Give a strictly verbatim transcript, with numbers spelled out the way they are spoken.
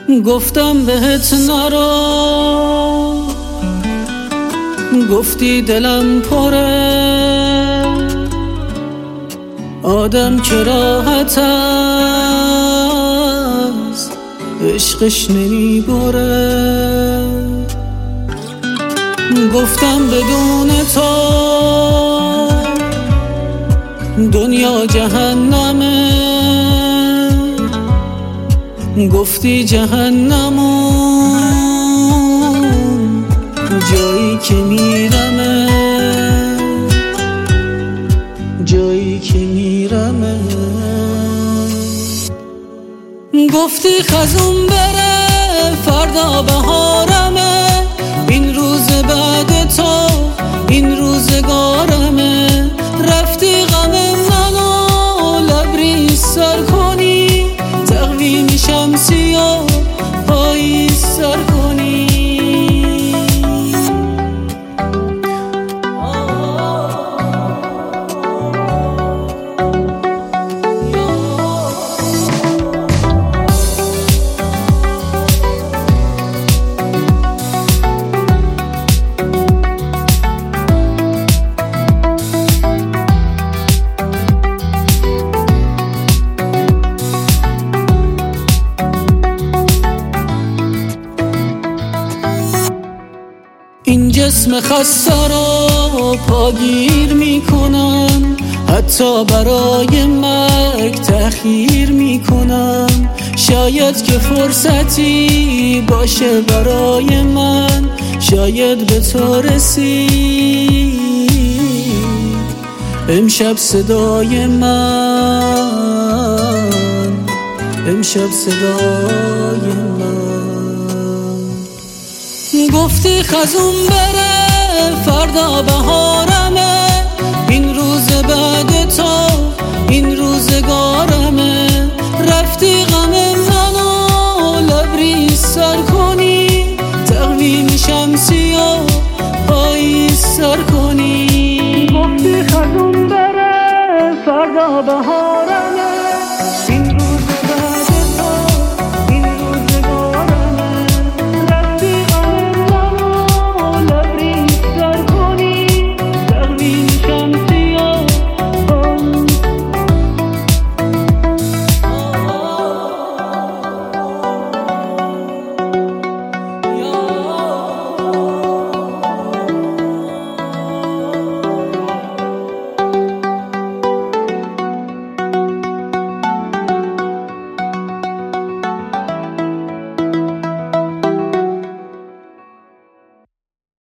گفتم بهت نرو، گفتی دلم پره. آدم که راحت است عشقش نمیبره. گفتم بدون تو دنیا جهنمه. گفتی جهنمون جایی که میرمه، جایی که میرمه. گفتی خزون بره فردا بهارمه. این روز بعد تو این روزگارمه. رفتی غم منو لبریز سر کنی، تقویم شمسی و پاییز سر کنی. این جسم خسته رو پاگیر میکنم، حتی برای مرگ تأخیر میکنم. شاید که فرصتی باشه برای من، شاید به تو رسید امشب صدای من، امشب صدای من. گفتی خزون بره فردا بهارمه. این روز بعد تو این روزگارمه. رفتی غم منو لبریز سر کنی، تقویم شمسی و پاییز سر کنی. گفتی خزون بره فردا بهارمه.